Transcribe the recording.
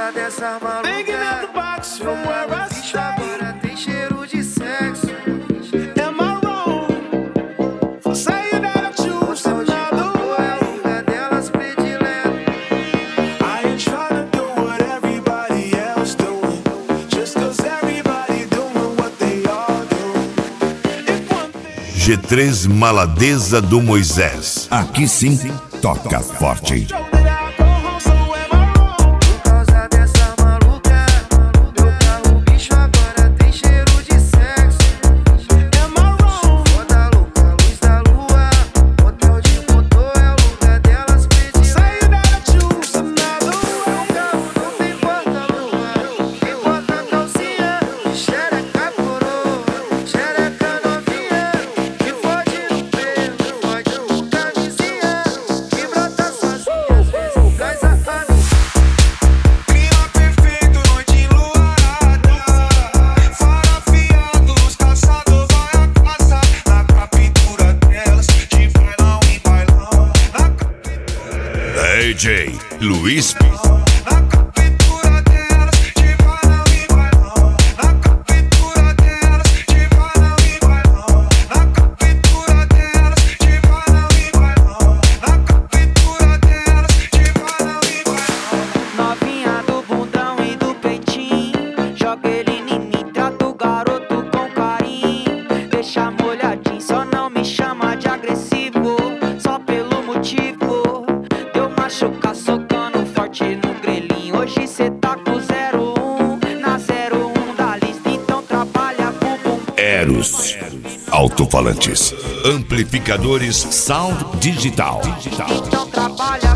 causa dessa maluca, o bicho agora tem cheiro de sexo. Am I wrong for saying that I choose another way? É o lugar delas predileto. I ain't trying to do what everybody else doing, just cause everybody doing what they all do. If one thing G3 Maladeza do Moisés. Aqui sim, toca forte. show that I go home, so am I wrong? Por causa dessa maluca, meu carro, o bicho agora tem cheiro de sexo. Am I wrong? Foda louca, luz da lua, hotel de motor é o lugar delas predileto. Saying that I choose another way. O carro não tem porta-lua, quem bota a calcinha, xereca coroa, xereca novinha, que fode no pelo, fode com camisinha, que brota sozinha, às vezes gás a família. Clima perfeito, noite enluarada, farafiados, caçador vai a caça, na captura delas, de bailão em bailão, DJ Luiz P. na captura delas, de bailão em bailão, na captura delas, de bailão em bailão, na captura delas, de bailão em bailão, na captura delas, de bailão em bailão. Novinha do bundão e do peitinho, joga ele em mim, trata o garoto com carinho. Deixa molhadinho, só não me chama de agressivo, só pelo motivo deu machucar socando forte no grelhinho. Hoje cê tá com 01 na 01 da lista, então trabalha com bumbum. Eros. Alto-falantes. Amplificadores Sound Digital. Então trabalha